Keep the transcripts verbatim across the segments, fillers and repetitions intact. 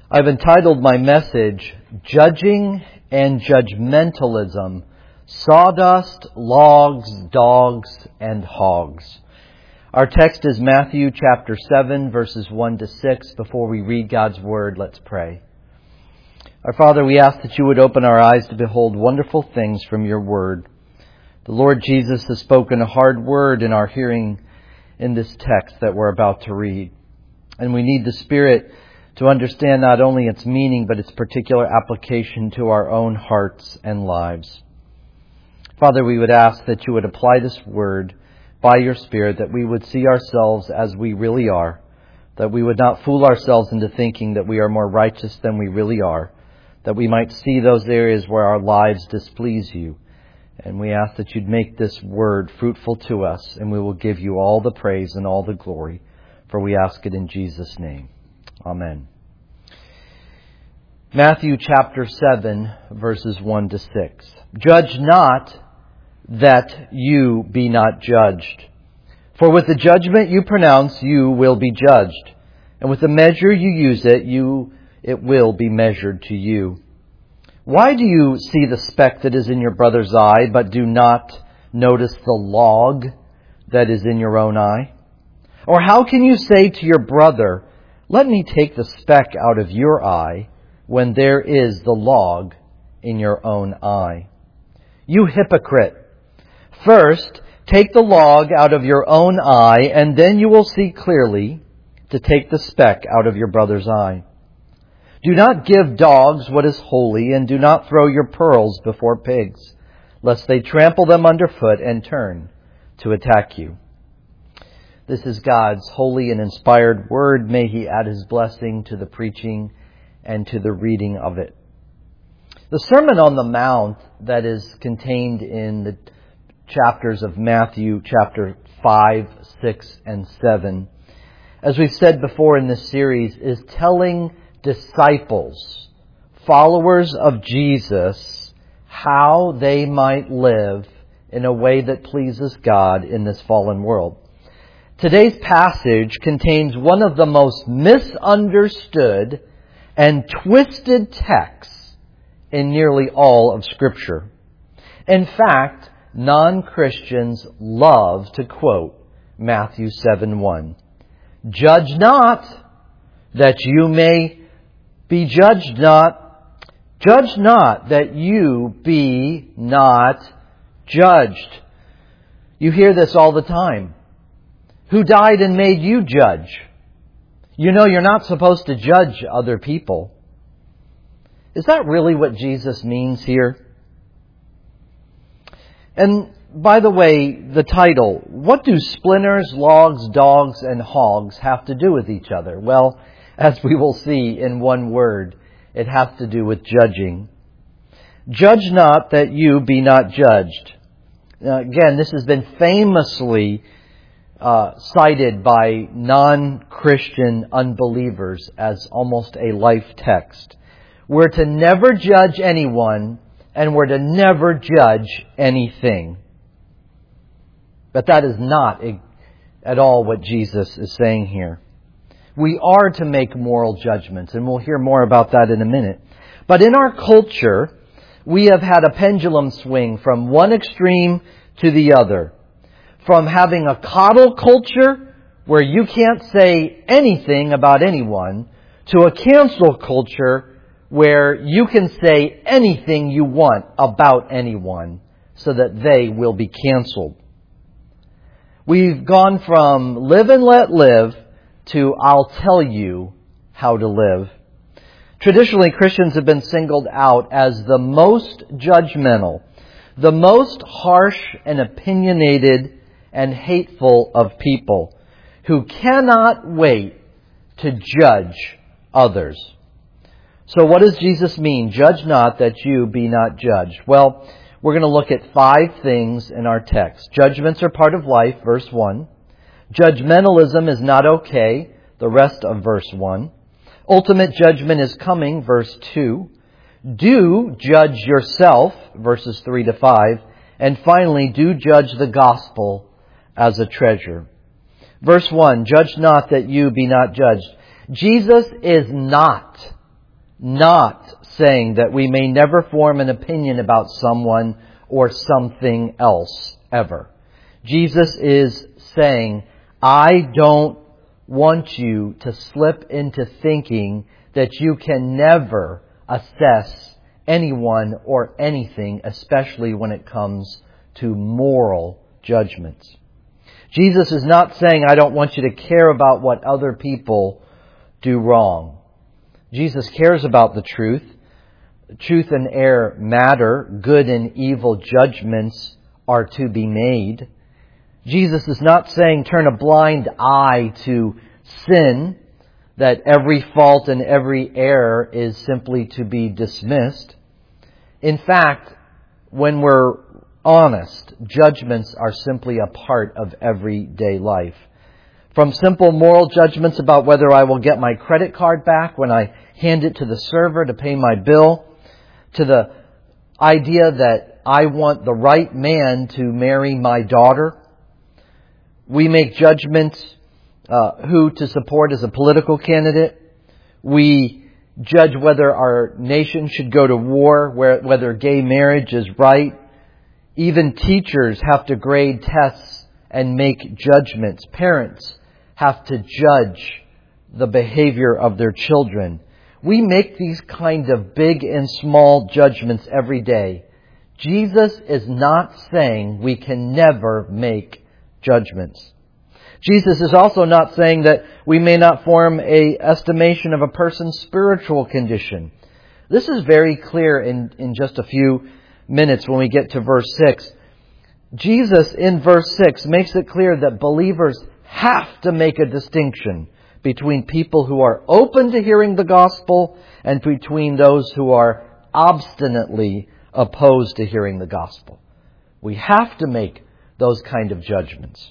I've entitled my message, Judging and Judgmentalism, Sawdust, Logs, Dogs, and Hogs. Our text is Matthew chapter seven, verses one to six. Before we read God's Word, let's pray. Our Father, we ask that you would open our eyes to behold wonderful things from your Word. The Lord Jesus has spoken a hard word in our hearing in this text that we're about to read. And we need the Spirit to understand not only its meaning, but its particular application to our own hearts and lives. Father, we would ask that you would apply this word by your Spirit, that we would see ourselves as we really are, that we would not fool ourselves into thinking that we are more righteous than we really are, that we might see those areas where our lives displease you. And we ask that you'd make this word fruitful to us, and we will give you all the praise and all the glory, for we ask it in Jesus' name. Amen. Matthew chapter seven, verses one to six. Judge not that you be not judged. For with the judgment you pronounce, you will be judged. And with the measure you use it, you it will be measured to you. Why do you see the speck that is in your brother's eye, but do not notice the log that is in your own eye? Or how can you say to your brother, let me take the speck out of your eye, when there is the log in your own eye? You hypocrite! First, take the log out of your own eye, and then you will see clearly to take the speck out of your brother's eye. Do not give dogs what is holy, and do not throw your pearls before pigs, lest they trample them underfoot and turn to attack you. This is God's holy and inspired word. May He add His blessing to the preaching and to the reading of it. The Sermon on the Mount that is contained in the chapters of Matthew chapter five, six, and seven, as we've said before in this series, is telling disciples, followers of Jesus, how they might live in a way that pleases God in this fallen world. Today's passage contains one of the most misunderstood and twisted texts in nearly all of Scripture. In fact, non-Christians love to quote Matthew seven one. Judge not, that you may be judged not. Judge not, that you be not judged. You hear this all the time. Who died and made you judge? You know you're not supposed to judge other people. Is that really what Jesus means here? And by the way, the title, what do splinters, logs, dogs, and hogs have to do with each other? Well, as we will see in one word, it has to do with judging. Judge not that you be not judged. Now, again, this has been famously uh, cited by non-Christian unbelievers as almost a life text. We're to never judge anyone, and we're to never judge anything. But that is not at all what Jesus is saying here. We are to make moral judgments, and we'll hear more about that in a minute. But in our culture, we have had a pendulum swing from one extreme to the other. From having a coddle culture, where you can't say anything about anyone, to a cancel culture, where you can say anything you want about anyone so that they will be canceled. We've gone from live and let live to I'll tell you how to live. Traditionally, Christians have been singled out as the most judgmental, the most harsh and opinionated and hateful of people who cannot wait to judge others. So what does Jesus mean? Judge not that you be not judged. Well, we're going to look at five things in our text. Judgments are part of life, verse one. Judgmentalism is not okay, the rest of verse one. Ultimate judgment is coming, verse two. Do judge yourself, verses three to five. And finally, do judge the gospel as a treasure. Verse one, judge not that you be not judged. Jesus is not not saying that we may never form an opinion about someone or something else ever. Jesus is saying, I don't want you to slip into thinking that you can never assess anyone or anything, especially when it comes to moral judgments. Jesus is not saying, I don't want you to care about what other people do wrong. Jesus cares about the truth. Truth and error matter. Good and evil judgments are to be made. Jesus is not saying turn a blind eye to sin, that every fault and every error is simply to be dismissed. In fact, when we're honest, judgments are simply a part of everyday life. From simple moral judgments about whether I will get my credit card back when I hand it to the server to pay my bill, to the idea that I want the right man to marry my daughter. We make judgments uh, who to support as a political candidate. We judge whether our nation should go to war, whether gay marriage is right. Even teachers have to grade tests and make judgments. Parents have to judge the behavior of their children. We make these kind of big and small judgments every day. Jesus is not saying we can never make judgments. Jesus is also not saying that we may not form an estimation of a person's spiritual condition. This is very clear in, in just a few minutes when we get to verse six. Jesus in verse six makes it clear that believers have to make a distinction between people who are open to hearing the gospel and between those who are obstinately opposed to hearing the gospel. We have to make those kind of judgments.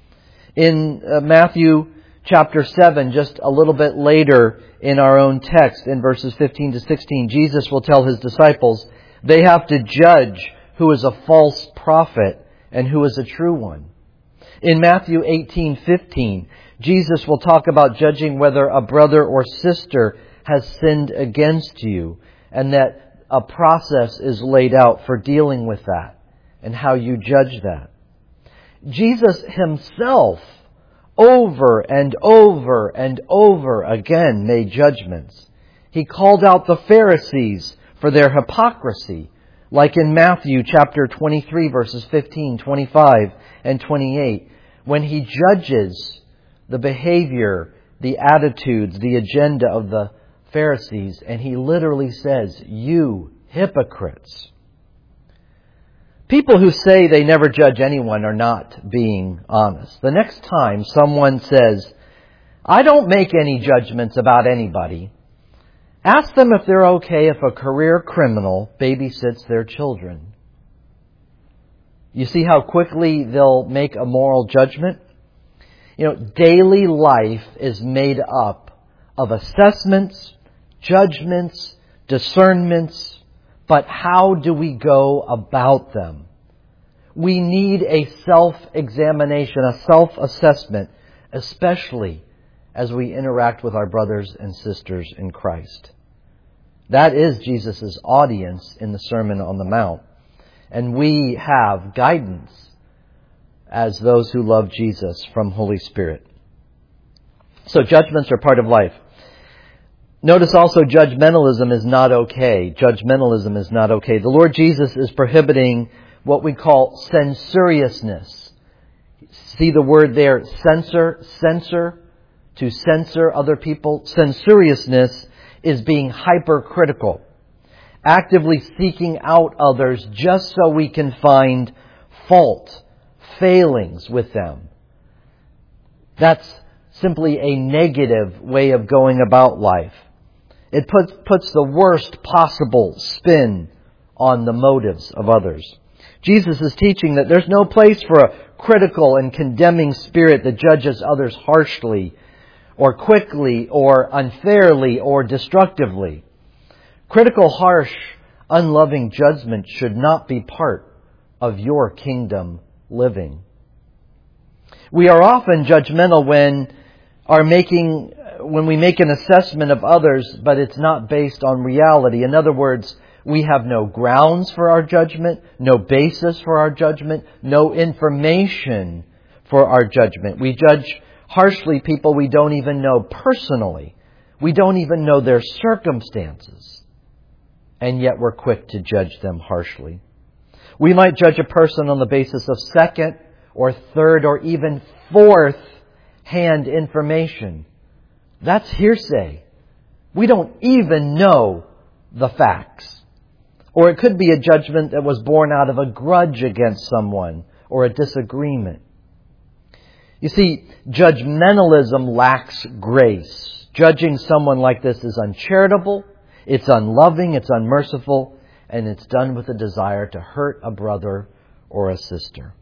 In uh, Matthew chapter seven, just a little bit later in our own text, in verses fifteen to sixteen, Jesus will tell His disciples they have to judge who is a false prophet and who is a true one. In Matthew eighteen fifteen, Jesus will talk about judging whether a brother or sister has sinned against you, and that a process is laid out for dealing with that and how you judge that. Jesus Himself, over and over and over again, made judgments. He called out the Pharisees for their hypocrisy, like in Matthew chapter twenty-three, verses fifteen, twenty-five, and twenty-eight, when He judges the behavior, the attitudes, the agenda of the Pharisees, and He literally says, "You hypocrites." People who say they never judge anyone are not being honest. The next time someone says, "I don't make any judgments about anybody," ask them if they're okay if a career criminal babysits their children. You see how quickly they'll make a moral judgment? You know, daily life is made up of assessments, judgments, discernments, but how do we go about them? We need a self-examination, a self-assessment, especially as we interact with our brothers and sisters in Christ. That is Jesus' audience in the Sermon on the Mount. And we have guidance as those who love Jesus from Holy Spirit. So judgments are part of life. Notice also judgmentalism is not okay. Judgmentalism is not okay. The Lord Jesus is prohibiting what we call censoriousness. See the word there, censor, censor, to censor other people. Censoriousness is being hypercritical, actively seeking out others just so we can find fault, failings with them. That's simply a negative way of going about life. It puts, puts the worst possible spin on the motives of others. Jesus is teaching that there's no place for a critical and condemning spirit that judges others harshly or quickly or unfairly or destructively. Critical, harsh, unloving judgment should not be part of your kingdom living. We are often judgmental when are making when we make an assessment of others, but it's not based on reality. In other words, we have no grounds for our judgment, no basis for our judgment, no information for our judgment. We judge harshly people we don't even know personally. We don't even know their circumstances. And yet we're quick to judge them harshly. We might judge a person on the basis of second or third or even fourth hand information. That's hearsay. We don't even know the facts. Or it could be a judgment that was born out of a grudge against someone or a disagreement. You see, judgmentalism lacks grace. Judging someone like this is uncharitable, it's unloving, it's unmerciful, and it's done with a desire to hurt a brother or a sister.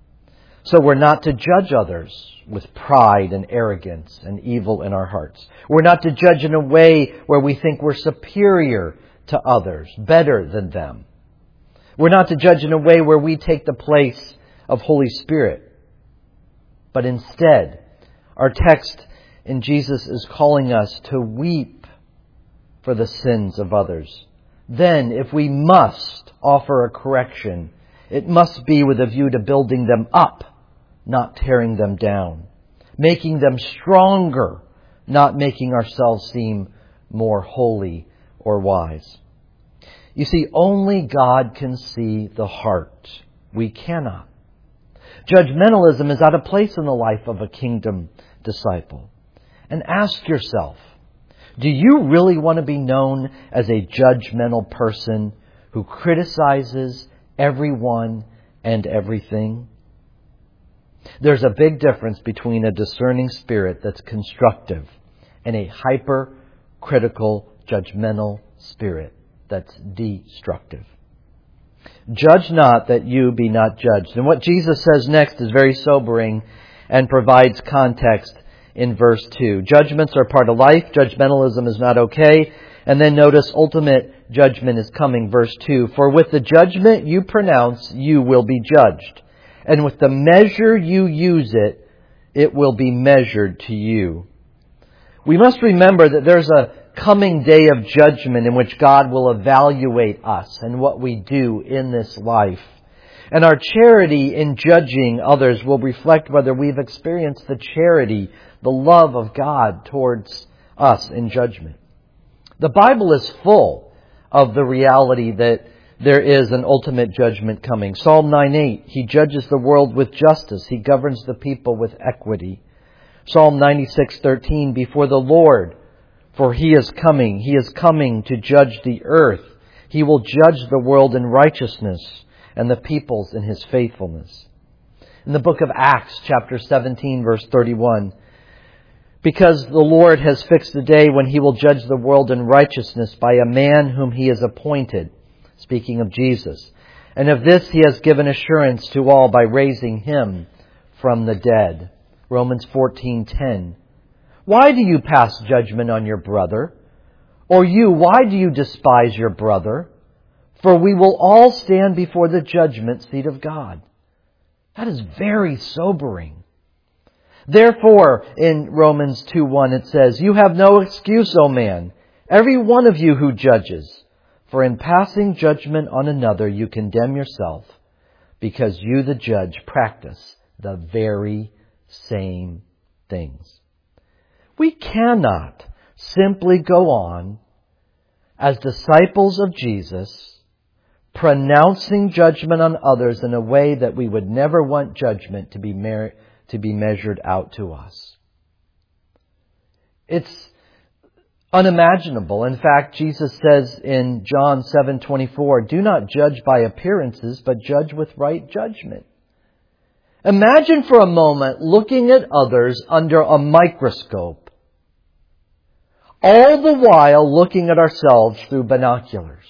So we're not to judge others with pride and arrogance and evil in our hearts. We're not to judge in a way where we think we're superior to others, better than them. We're not to judge in a way where we take the place of Holy Spirit. But instead, our text in Jesus is calling us to weep for the sins of others. Then, if we must offer a correction, it must be with a view to building them up, not tearing them down. Making them stronger, not making ourselves seem more holy or wise. You see, only God can see the heart. We cannot. Judgmentalism is out of place in the life of a kingdom disciple. And ask yourself, do you really want to be known as a judgmental person who criticizes everyone and everything? There's a big difference between a discerning spirit that's constructive and a hypercritical, judgmental spirit that's destructive. Judge not that you be not judged. And what Jesus says next is very sobering and provides context in verse two. Judgments are part of life. Judgmentalism is not okay. And then notice ultimate judgment is coming. Verse two. For with the judgment you pronounce, you will be judged. And with the measure you use it, it will be measured to you. We must remember that there's a coming day of judgment in which God will evaluate us and what we do in this life. And our charity in judging others will reflect whether we've experienced the charity, the love of God towards us in judgment. The Bible is full of the reality that there is an ultimate judgment coming. Psalm nine eight, He judges the world with justice. He governs the people with equity. Psalm ninety-six thirteen, before the Lord, for He is coming. He is coming to judge the earth. He will judge the world in righteousness and the peoples in His faithfulness. In the book of Acts, chapter seventeen, verse thirty-one, because the Lord has fixed a day when He will judge the world in righteousness by a man whom He has appointed. Speaking of Jesus. And of this He has given assurance to all by raising Him from the dead. Romans fourteen ten. Why do you pass judgment on your brother? Or you, why do you despise your brother? For we will all stand before the judgment seat of God. That is very sobering. Therefore, in Romans two one it says, you have no excuse, O man, every one of you who judges. For in passing judgment on another, you condemn yourself, because you, the judge, practice the very same things. We cannot simply go on as disciples of Jesus, pronouncing judgment on others in a way that we would never want judgment to be mer- to be measured out to us. It's unimaginable. In fact, Jesus says in John seven twenty-four, do not judge by appearances, but judge with right judgment. Imagine for a moment looking at others under a microscope, all the while looking at ourselves through binoculars.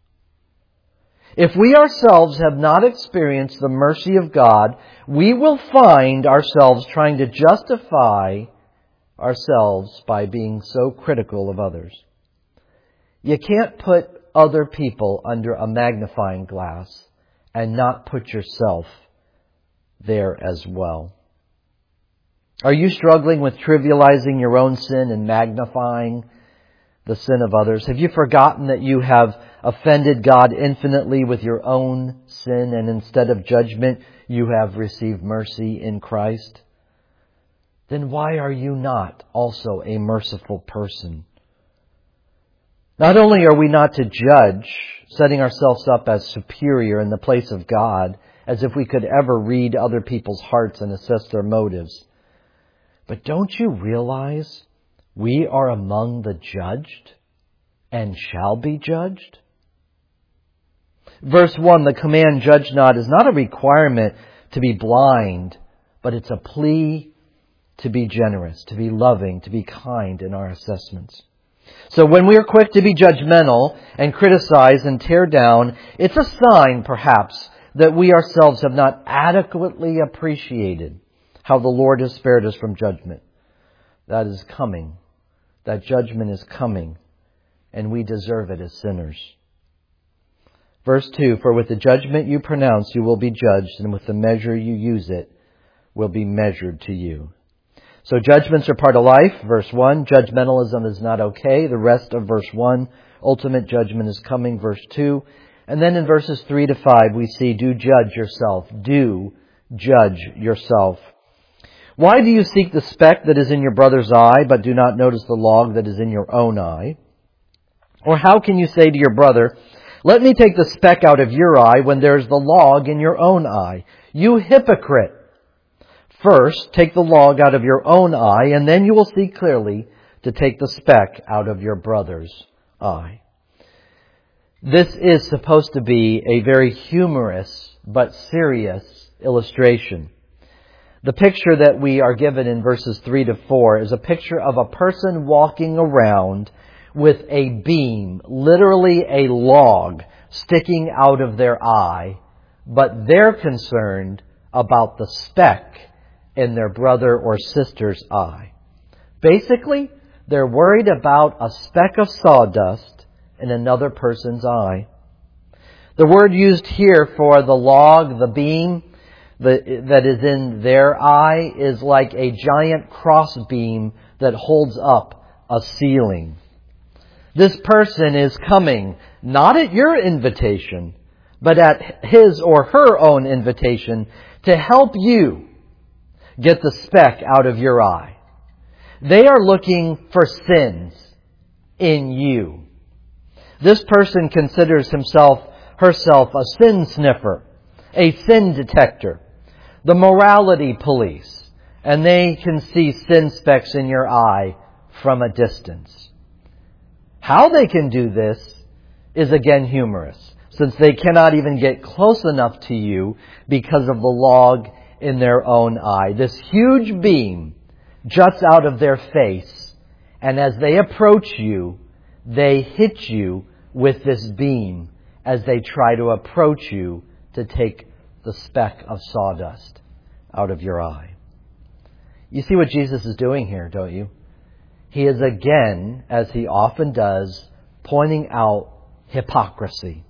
If we ourselves have not experienced the mercy of God, we will find ourselves trying to justify ourselves by being so critical of others. You can't put other people under a magnifying glass and not put yourself there as well. Are you struggling with trivializing your own sin and magnifying the sin of others? Have you forgotten that you have offended God infinitely with your own sin, and instead of judgment, you have received mercy in Christ? Then why are you not also a merciful person? Not only are we not to judge, setting ourselves up as superior in the place of God, as if we could ever read other people's hearts and assess their motives, but don't you realize we are among the judged and shall be judged? Verse one, the command, judge not, is not a requirement to be blind, but it's a plea to be generous, to be loving, to be kind in our assessments. So when we are quick to be judgmental and criticize and tear down, it's a sign, perhaps, that we ourselves have not adequately appreciated how the Lord has spared us from judgment. That is coming. That judgment is coming, and we deserve it as sinners. Verse two, for with the judgment you pronounce you will be judged, and with the measure you use it will be measured to you. So judgments are part of life. Verse one, judgmentalism is not okay. The rest of verse one, ultimate judgment is coming. Verse two, and then in verses three to five we see, do judge yourself. Do judge yourself. Why do you seek the speck that is in your brother's eye, but do not notice the log that is in your own eye? Or how can you say to your brother, let me take the speck out of your eye when there is the log in your own eye? You hypocrite! First, take the log out of your own eye, and then you will see clearly to take the speck out of your brother's eye. This is supposed to be a very humorous but serious illustration. The picture that we are given in verses three to four is a picture of a person walking around with a beam, literally a log, sticking out of their eye, but they're concerned about the speck in their brother or sister's eye. Basically, they're worried about a speck of sawdust in another person's eye. The word used here for the log, the beam, the, that is in their eye is like a giant crossbeam that holds up a ceiling. This person is coming not at your invitation, but at his or her own invitation to help you get the speck out of your eye. They are looking for sins in you. This person considers himself, herself, a sin sniffer, a sin detector, the morality police, and they can see sin specks in your eye from a distance. How they can do this is again humorous, since they cannot even get close enough to you because of the log in their own eye. This huge beam juts out of their face, and as they approach you, they hit you with this beam as they try to approach you to take the speck of sawdust out of your eye. You see what Jesus is doing here, don't you? He is again, as he often does, pointing out hypocrisy.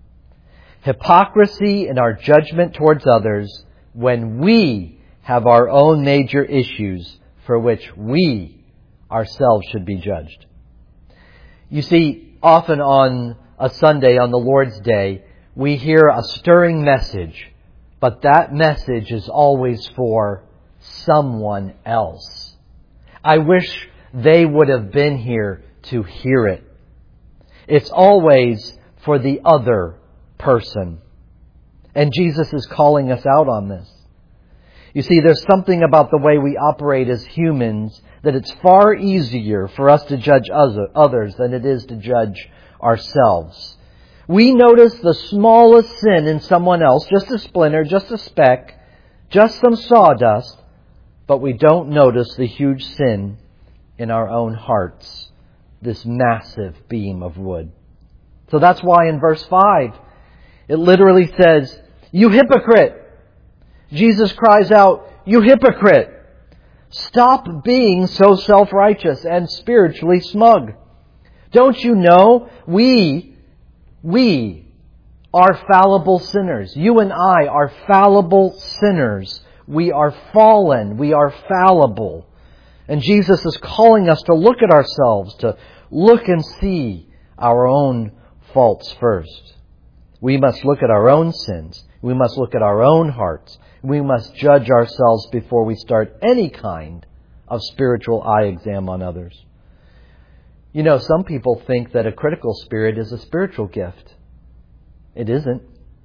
Hypocrisy in our judgment towards others when we have our own major issues for which we ourselves should be judged. You see, often on a Sunday, on the Lord's Day, we hear a stirring message, but that message is always for someone else. I wish they would have been here to hear it. It's always for the other person. And Jesus is calling us out on this. You see, there's something about the way we operate as humans that it's far easier for us to judge others than it is to judge ourselves. We notice the smallest sin in someone else, just a splinter, just a speck, just some sawdust, but we don't notice the huge sin in our own hearts, this massive beam of wood. So that's why in verse five, it literally says, "You hypocrite!" Jesus cries out, "You hypocrite! Stop being so self-righteous and spiritually smug. Don't you know we, we are fallible sinners. You and I are fallible sinners. We are fallen. We are fallible. And Jesus is calling us to look at ourselves, to look and see our own faults first. We must look at our own sins. We must look at our own hearts. We must judge ourselves before we start any kind of spiritual eye exam on others. You know, some people think that a critical spirit is a spiritual gift. It isn't.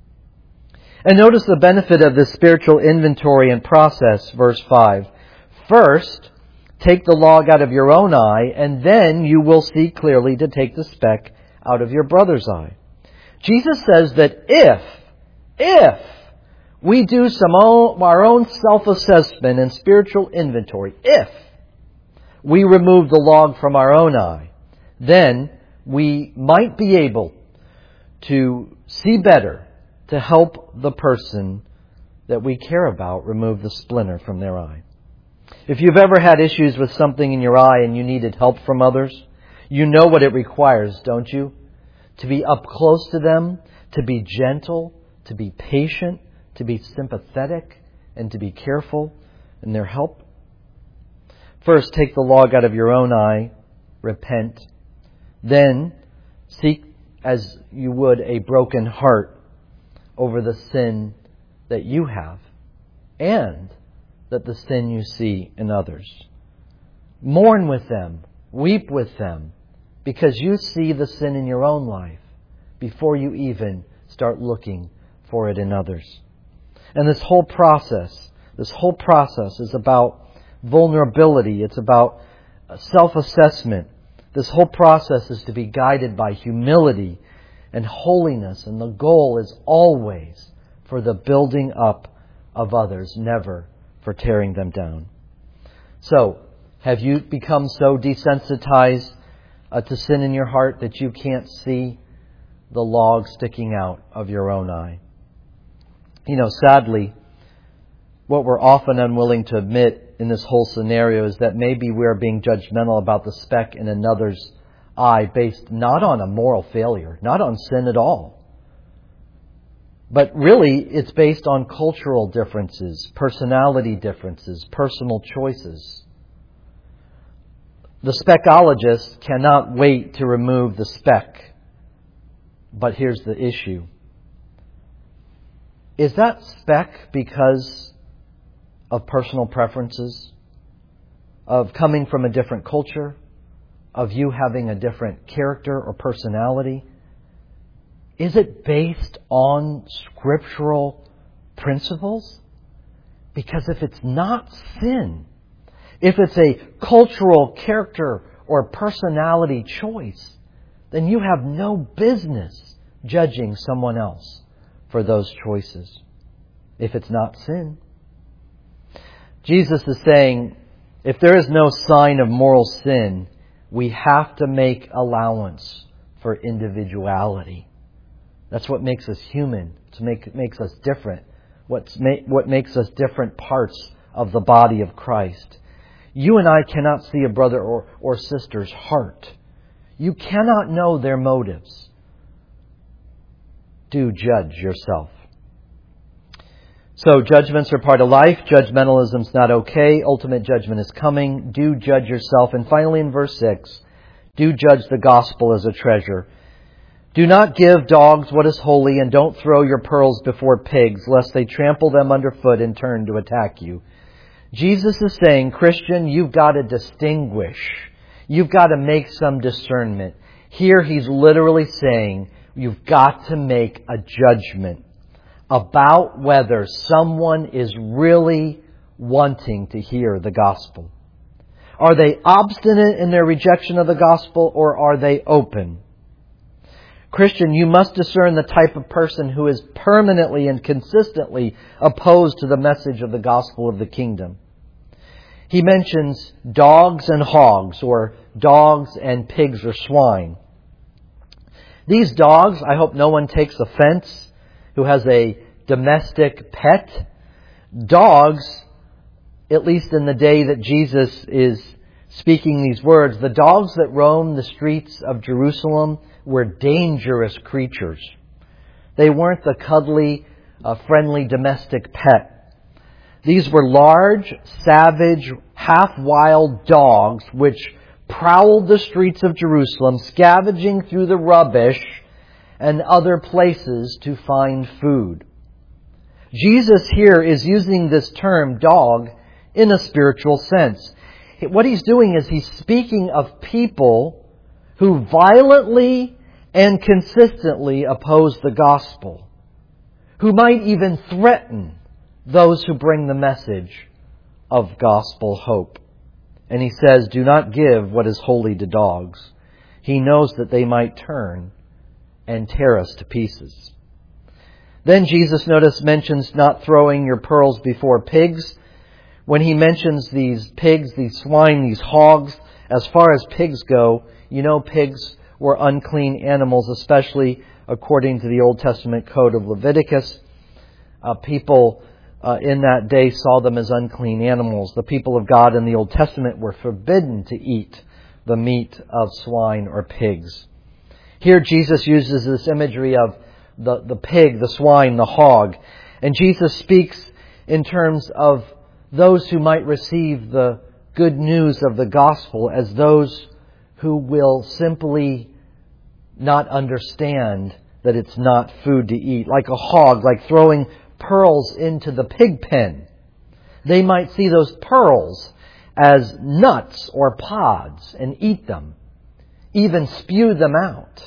And notice the benefit of this spiritual inventory and process, verse five. First, take the log out of your own eye, and then you will see clearly to take the speck out of your brother's eye. Jesus says that if, if we do some own, our own self-assessment and spiritual inventory, if we remove the log from our own eye, then we might be able to see better, to help the person that we care about remove the splinter from their eye. If you've ever had issues with something in your eye and you needed help from others, you know what it requires, don't you? To be up close to them, to be gentle, to be patient, to be sympathetic, and to be careful in their help. First, take the log out of your own eye, repent. Then, seek as you would a broken heart over the sin that you have and that the sin you see in others. Mourn with them, weep with them, because you see the sin in your own life before you even start looking for it in others. And this whole process, this whole process is about vulnerability. It's about self-assessment. This whole process is to be guided by humility and holiness. And the goal is always for the building up of others, never for tearing them down. So, have you become so desensitized uh, to sin in your heart that you can't see the log sticking out of your own eye? You know, sadly, what we're often unwilling to admit in this whole scenario is that maybe we're being judgmental about the speck in another's eye based not on a moral failure, not on sin at all. But really, it's based on cultural differences, personality differences, personal choices. The speckologist cannot wait to remove the speck. But here's the issue. Is that speck because of personal preferences, of coming from a different culture, of you having a different character or personality? Is it based on scriptural principles? Because if it's not sin, if it's a cultural character or personality choice, then you have no business judging someone else for those choices, if it's not sin. Jesus is saying, if there is no sign of moral sin, we have to make allowance for individuality. That's what makes us human. It make, makes us different. What's ma- what makes us different parts of the body of Christ. You and I cannot see a brother or, or sister's heart. You cannot know their motives. Do judge yourself. So judgments are part of life. Judgmentalism's not okay. Ultimate judgment is coming. Do judge yourself. And finally in verse six, do judge the gospel as a treasure. Do not give dogs what is holy, and don't throw your pearls before pigs, lest they trample them underfoot and turn to attack you. Jesus is saying, Christian, you've got to distinguish. You've got to make some discernment. Here he's literally saying, you've got to make a judgment about whether someone is really wanting to hear the gospel. Are they obstinate in their rejection of the gospel, or are they open? Christian, you must discern the type of person who is permanently and consistently opposed to the message of the gospel of the kingdom. He mentions dogs and hogs, or dogs and pigs or swine. These dogs, I hope no one takes offense who has a domestic pet. Dogs, at least in the day that Jesus is speaking these words, the dogs that roam the streets of Jerusalem were dangerous creatures. They weren't the cuddly, uh, friendly domestic pet. These were large, savage, half-wild dogs which prowled the streets of Jerusalem, scavenging through the rubbish and other places to find food. Jesus here is using this term dog in a spiritual sense. What he's doing is he's speaking of people who violently and consistently oppose the gospel, who might even threaten those who bring the message of gospel hope. And he says, do not give what is holy to dogs. He knows that they might turn and tear us to pieces. Then Jesus, notice, mentions not throwing your pearls before pigs. When he mentions these pigs, these swine, these hogs, as far as pigs go, you know pigs were unclean animals, especially according to the Old Testament code of Leviticus. Uh, people uh, in that day saw them as unclean animals. The people of God in the Old Testament were forbidden to eat the meat of swine or pigs. Here Jesus uses this imagery of the, the pig, the swine, the hog. And Jesus speaks in terms of those who might receive the good news of the gospel as those who will simply not understand that it's not food to eat. Like a hog, like throwing pearls into the pig pen. They might see those pearls as nuts or pods and eat them, even spew them out.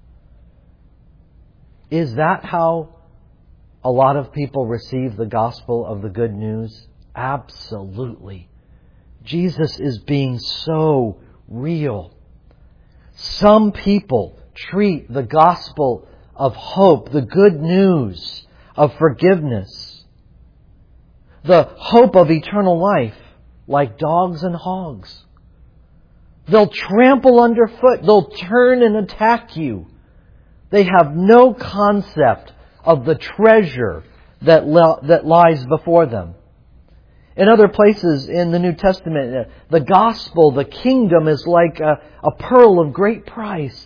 Is that how a lot of people receive the gospel of the good news? Absolutely. Jesus is being so real. Some people treat the gospel of hope, the good news of forgiveness, the hope of eternal life, like dogs and hogs. They'll trample underfoot. They'll turn and attack you. They have no concept of the treasure that li- that lies before them. In other places in the New Testament, the gospel, the kingdom, is like a, a pearl of great price.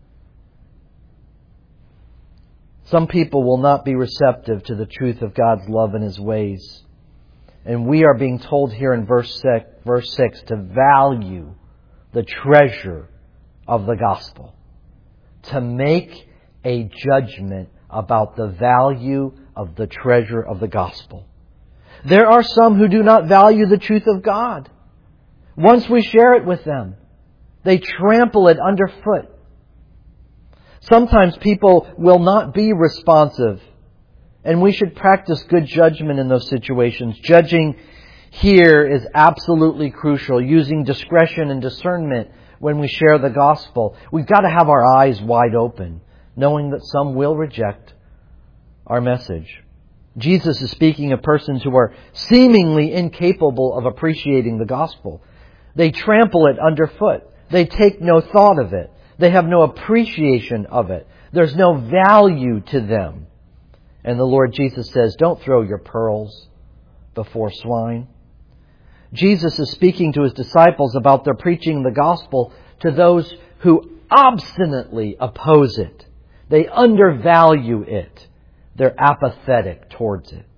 Some people will not be receptive to the truth of God's love and His ways. And we are being told here in verse six, verse six to value the treasure of the gospel. To make a judgment about the value of the treasure of the gospel. There are some who do not value the truth of God. Once we share it with them, they trample it underfoot. Sometimes people will not be responsive, and we should practice good judgment in those situations. Judging here is absolutely crucial, using discretion and discernment when we share the gospel. We've got to have our eyes wide open, knowing that some will reject our message. Jesus is speaking of persons who are seemingly incapable of appreciating the gospel. They trample it underfoot. They take no thought of it. They have no appreciation of it. There's no value to them. And the Lord Jesus says, don't throw your pearls before swine. Jesus is speaking to His disciples about their preaching the gospel to those who obstinately oppose it. They undervalue it. They're apathetic towards it.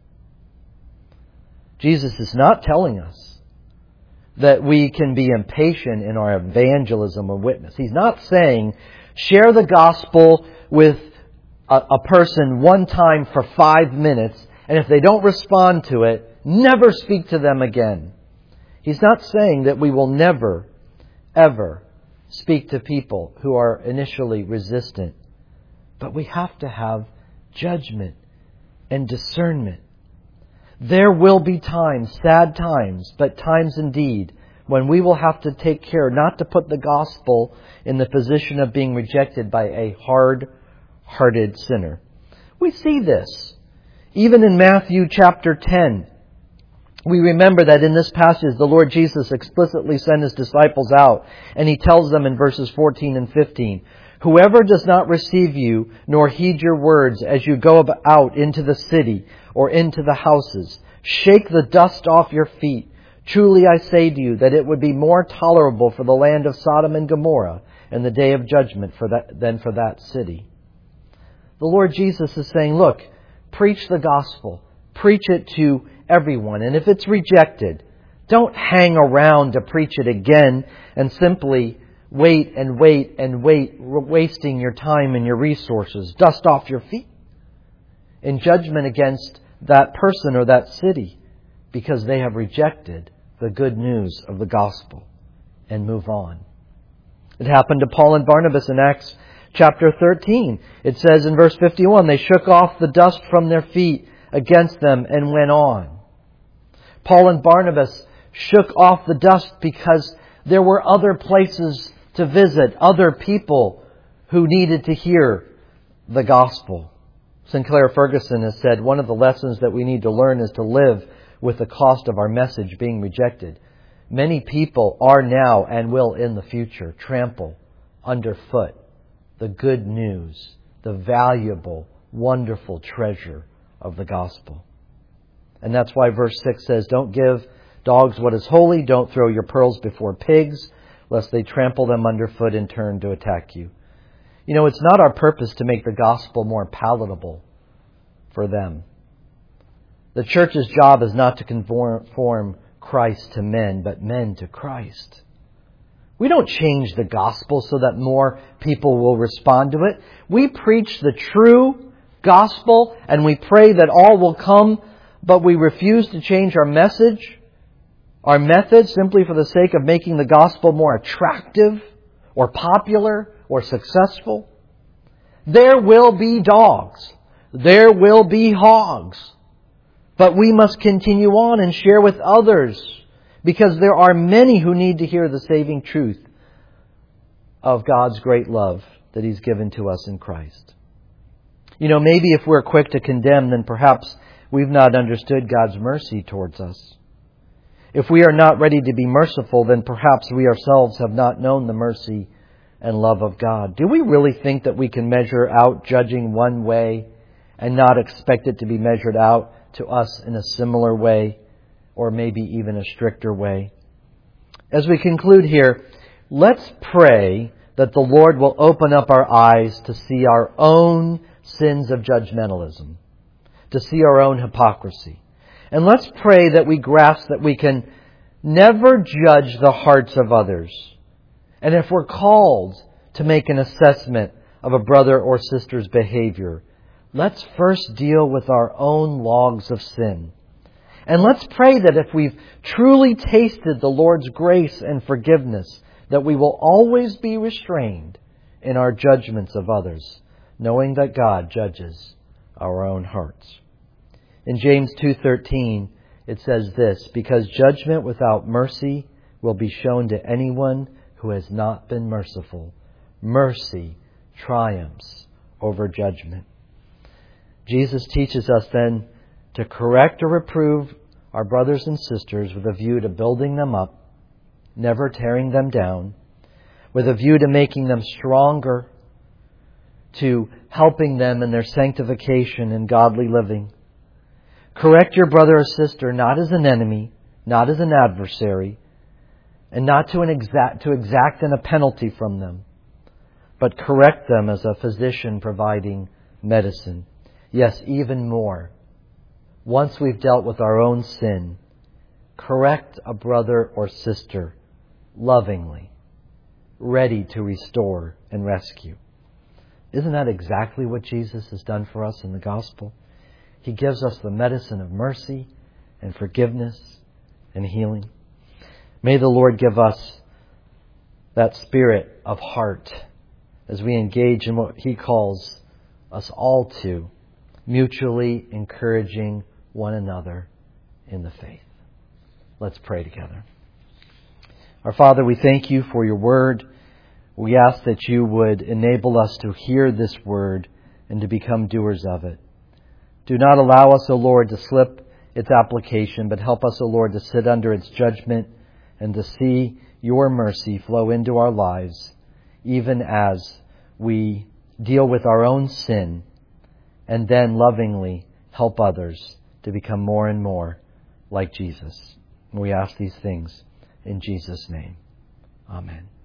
Jesus is not telling us that we can be impatient in our evangelism or witness. He's not saying share the gospel with a, a person one time for five minutes, and if they don't respond to it, never speak to them again. He's not saying that we will never, ever speak to people who are initially resistant. But we have to have judgment and discernment. There will be times, sad times, but times indeed, when we will have to take care not to put the gospel in the position of being rejected by a hard-hearted sinner. We see this even in Matthew chapter ten. We remember that in this passage the Lord Jesus explicitly sent His disciples out, and He tells them in verses fourteen and fifteen, whoever does not receive you nor heed your words as you go out into the city or into the houses, shake the dust off your feet. Truly I say to you that it would be more tolerable for the land of Sodom and Gomorrah in the day of judgment for that, than for that city. The Lord Jesus is saying, look, preach the gospel. Preach it to everyone. And if it's rejected, don't hang around to preach it again and simply wait and wait and wait, wasting your time and your resources. Dust off your feet in judgment against that person or that city because they have rejected the good news of the gospel, and move on. It happened to Paul and Barnabas in Acts chapter thirteen. It says in verse fifty-one, they shook off the dust from their feet against them and went on. Paul and Barnabas shook off the dust because there were other places to visit, other people who needed to hear the gospel. Sinclair Ferguson has said, one of the lessons that we need to learn is to live with the cost of our message being rejected. Many people are now and will in the future trample underfoot the good news, the valuable, wonderful treasure of the gospel. And that's why verse six says, don't give dogs what is holy, don't throw your pearls before pigs, lest they trample them underfoot and turn to attack you. You know, it's not our purpose to make the gospel more palatable for them. The church's job is not to conform Christ to men, but men to Christ. We don't change the gospel so that more people will respond to it. We preach the true gospel and we pray that all will come, but we refuse to change our message, our method, simply for the sake of making the gospel more attractive or popular or successful. There will be dogs. There will be hogs. But we must continue on and share with others, because there are many who need to hear the saving truth of God's great love that He's given to us in Christ. You know, maybe if we're quick to condemn, then perhaps we've not understood God's mercy towards us. If we are not ready to be merciful, then perhaps we ourselves have not known the mercy and love of God. Do we really think that we can measure out judging one way and not expect it to be measured out to us in a similar way, or maybe even a stricter way? As we conclude here, let's pray that the Lord will open up our eyes to see our own sins of judgmentalism, to see our own hypocrisy. And let's pray that we grasp that we can never judge the hearts of others. And if we're called to make an assessment of a brother or sister's behavior, let's first deal with our own logs of sin. And let's pray that if we've truly tasted the Lord's grace and forgiveness, that we will always be restrained in our judgments of others, knowing that God judges our own hearts. In James two thirteen, it says this, because judgment without mercy will be shown to anyone who has not been merciful. Mercy triumphs over judgment. Jesus teaches us then to correct or reprove our brothers and sisters with a view to building them up, never tearing them down, with a view to making them stronger, to helping them in their sanctification and godly living. Correct your brother or sister not as an enemy, not as an adversary, and not to, an exact, to exact a penalty from them, but correct them as a physician providing medicine. Yes, even more. Once we've dealt with our own sin, correct a brother or sister lovingly, ready to restore and rescue. Isn't that exactly what Jesus has done for us in the gospel? He gives us the medicine of mercy and forgiveness and healing. May the Lord give us that spirit of heart as we engage in what He calls us all to, mutually encouraging one another in the faith. Let's pray together. Our Father, we thank You for Your word. We ask that You would enable us to hear this word and to become doers of it. Do not allow us, O Lord, to slip its application, but help us, O Lord, to sit under its judgment and to see Your mercy flow into our lives, even as we deal with our own sin, and then lovingly help others to become more and more like Jesus. We ask these things in Jesus' name. Amen.